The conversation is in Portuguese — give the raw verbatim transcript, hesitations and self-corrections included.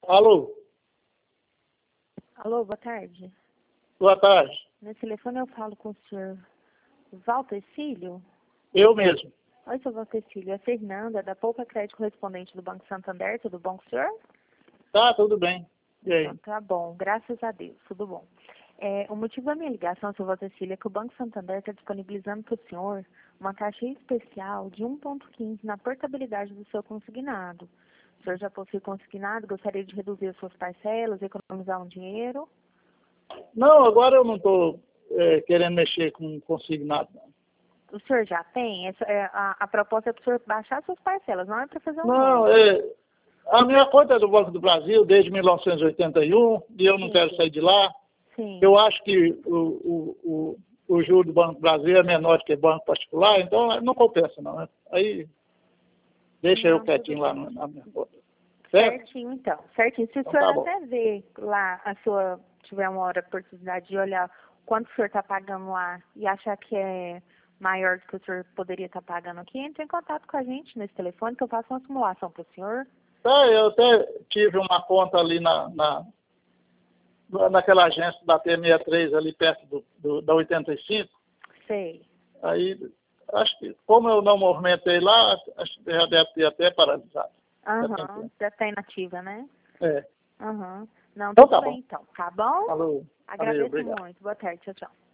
Alô? Alô, boa tarde. Boa tarde. Nesse telefone eu falo com o senhor Walter Cílio. Eu mesmo. Oi, senhor Walter Cílio. É Fernanda, da Poupa Crédito correspondente do Banco Santander. Tudo bom com o senhor? Tá, tudo bem. E aí? Então, tá bom, graças a Deus, tudo bom. É, o motivo da minha ligação, senhor Walter Cílio, é que o Banco Santander está disponibilizando para o senhor uma taxa especial de um vírgula quinze na portabilidade do seu consignado. O senhor já possui consignado, gostaria de reduzir as suas parcelas, economizar um dinheiro? Não, agora eu não estou é, querendo mexer com consignado, não. O senhor já tem? Essa, é, a, a proposta é para o senhor baixar suas parcelas, não é para fazer um Não, novo. é, a minha conta é do Banco do Brasil desde mil novecentos e oitenta e um e eu não Sim. quero sair de lá. Sim. Eu acho que o, o, o, o juro do Banco do Brasil é menor do que banco particular, então não compensa, não. Aí deixa Não, eu quietinho tudo lá bem. no, na minha conta. Certo? Certinho, então. Certinho. Se o Então senhor tá bom. até ver lá, a sua, tiver uma hora, oportunidade de olhar quanto o senhor está pagando lá e achar que é maior do que o senhor poderia estar pagando aqui, entre em contato com a gente nesse telefone que eu faço uma simulação para o senhor. Tá, eu até tive uma conta ali na, na, naquela agência da T sessenta e três ali perto do, do, da oitenta e cinco. Sei. Aí, acho que, como eu não movimentei lá, acho que já deve ter até paralisado. Aham, já está inativa, né? É. Aham. Não, Então tudo tá bem bom. então. Tá bom? Falou. Valeu, Agradeço obrigado. muito. Boa tarde. Tchau, tchau.